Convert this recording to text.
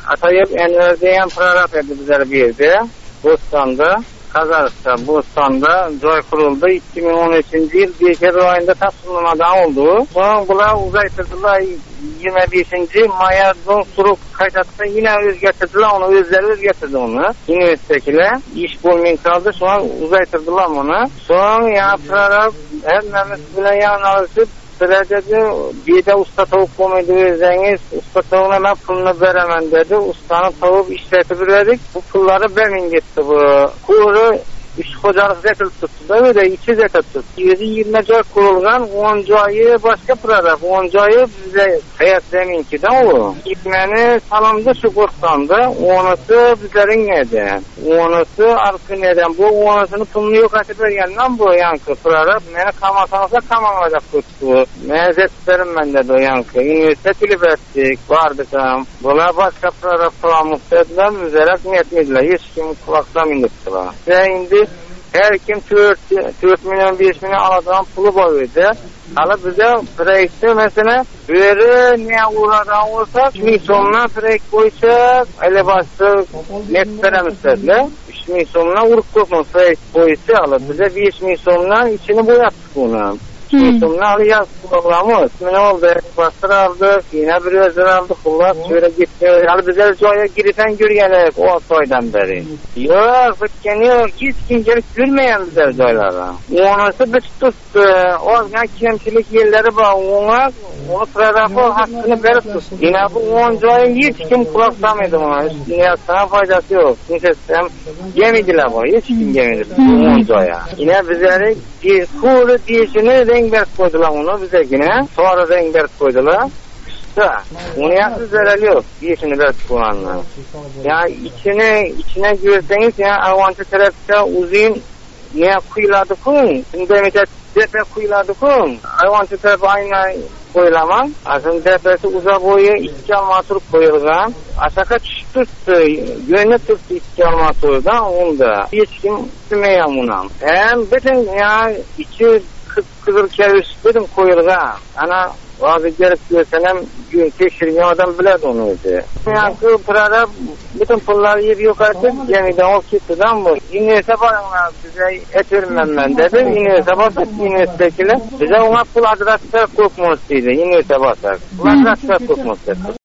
Atayip Enver'deyen program edildi bizler bir yerde. Bostan'da. Kazakistan, Bostan'da joy kuruldu. 2013 yıl Dekabr ayında tasarlanmadan oldu. Bunlar uzaytırdılar. 25. Maya'dan Suruk kaytatta yine özgetirdiler. Onu özleri özgetirdi onu. Üniversitekiler. İş bulmayın kaldı. Sonra uzaytırdılar onu. Sonra yaprarak her memleket bile yanarışıp Sırada bir de usta tavuk koymaydı özeniz. Usta tavuğuna ben pulunu veremem dedi. Ustanın tavuğu işletebilirdik. Bu pulları benim gitti bu. Kuru üç kocalık zetil tuttu da öyle 2 zetil tuttu. 20 joy kurulgan 10 joyu başka program. 10 joyu bize hayat zeminkiden o. Gitmeni salamda şu kurtlandı. Onusu bizlerin neden? Onusu arkı neden? Bu onusunu pulunu yok açıp vergenden bu yankı program. Beni kamasanasa kamamayacak tuttu. Mezzetlerim ben dedi o yankı. Üniversite klip ettik. Vardık am. Buna başka program muhtediler. Müzerek niyetmediler. Hiç kim kulaktan indirdiler. Ve indi her kim 4 milyon 5 milyon aladan pulu boyuydu. Hala bize projekti mesela böyle niye uğradan olsa 3 milyon sonuna projekt koyacak. Öyle başta net veremezler. 3 milyon sonuna vurup koymak projekt koyacak. Hala bize 5 milyon sonuna içini boyattık bunu. Sonuna alacağız programı. Ne oldu? Bastır aldık. Yine bir özel aldık. Kullar şöyle gitti. Yani bize joya girişen görgenek o soydan beri. Yok, bitken yok. Hiç kim gelip görmeyen bize joylara. Onası bir tuttu. O zaman kemçilik yerleri var. Onu programı hakkını verip tuttu. Yine bu 10 joya hiç kim kulaklamıydı ona. Yine sana faydası yok. Nefesem yemediler bu. Hiç kim yemedi. 10 joya. Yine bizleri bir kuru diyişini renk koydular onu bize yine. Sonra renk koydular. Onu yapsız zararlı yok. Diyişini verdik olanlar. Yani içine görseniz ya avantaj tarafta uzun ne kuyuladı kun. Şimdi depe kuyuladı kun. Avantaj tarafı aynı koyulamam. Aslında depesi uzak boyu 2 almatır koyulgan. Aşağı tuttu. Yönü tuttu 2 almatırdan onda. Hiç kim bilmeyen buna. Hem bütün ya içi kızıl keviş dedim koyulgan. Ana bazı gerek görsenem tekşirgen adam biledi onu öyle. Yani program bütün pulları yer yok artık. Gemiden o kittidan bu. Üniversite barınlar bize et vermem ben dedi. Üniversite bastık. Üniversitekiler bize ona pul adresler kokmuş dedi. Üniversite bastık. Pul adresler kokmuş dedi.